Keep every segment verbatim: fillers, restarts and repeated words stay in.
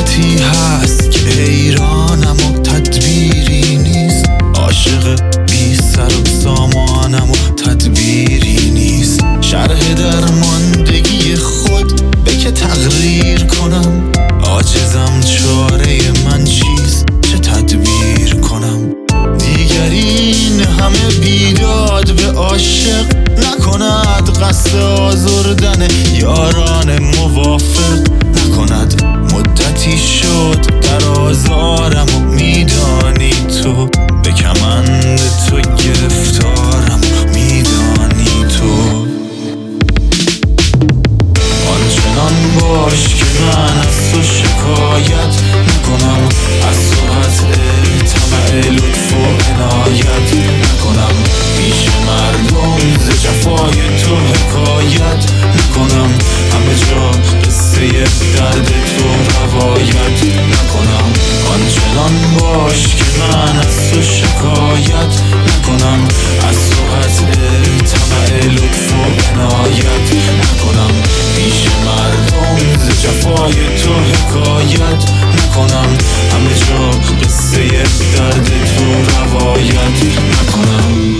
مدتی هست که حیرانم و تدبیری نیست، عاشق بی سر و سامانم و تدبیری نیست. شرح درماندگی خود به که تقریر کنم، عاجزم چاره من چیست چه تدبیر کنم. دیگر این همه بیداد به عاشق نکند، قصد آزردن یاران موافق نکند. مدتی شد در آزارم و میدانی تو، به کمند تو گرفتارم و میدانی تو. آنچنان باش که من از تو شکایت نکنم، از تو قطع طمع لطف و عنایت نکنم. پیش مردم ز جفای تو حکایت نکنم، همه جا قصه درد تو روایت نکنم. آنچنان باش که من از تو شکایت نکنم، از تو قطع طمع لطف و عنایت نکنم. پیش مردم ز جفای تو حکایت نکنم، همه جا قصه درد تو روایت نکنم.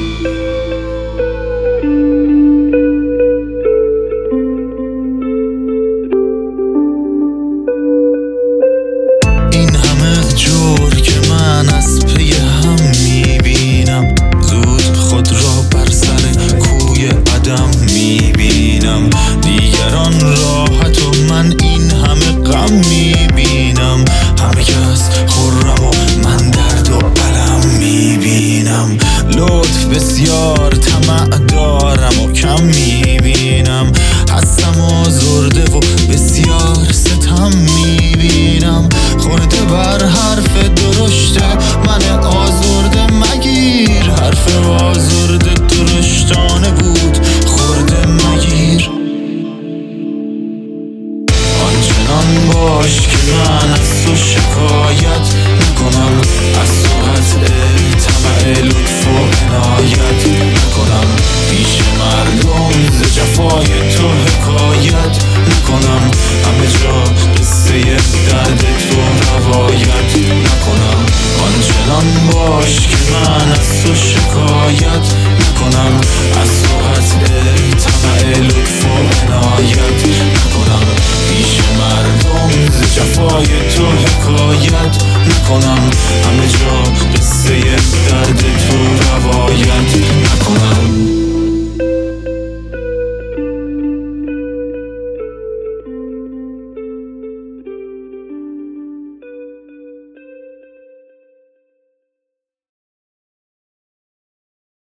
این همه جور که من از پی هم میبینم، زود خود را بر سر کوی عدم میبینم. دیگران راحت و من این همه غم میبینم، همه کس خرم و من درد و علم میبینم. لطف بسیار طمع دارم و کم میبینم، هستم آزرده و بسیار ستم میبینم. خورده بر حرف درشته من آزرده مگیر، حرف آزرده درشتانه بود خورده مگیر. آنچنان باش که من از تو شکایت نکنم، از تو قطع طمع لطف و عنایت نکنم. پیش مردم ز جفای تو حکایت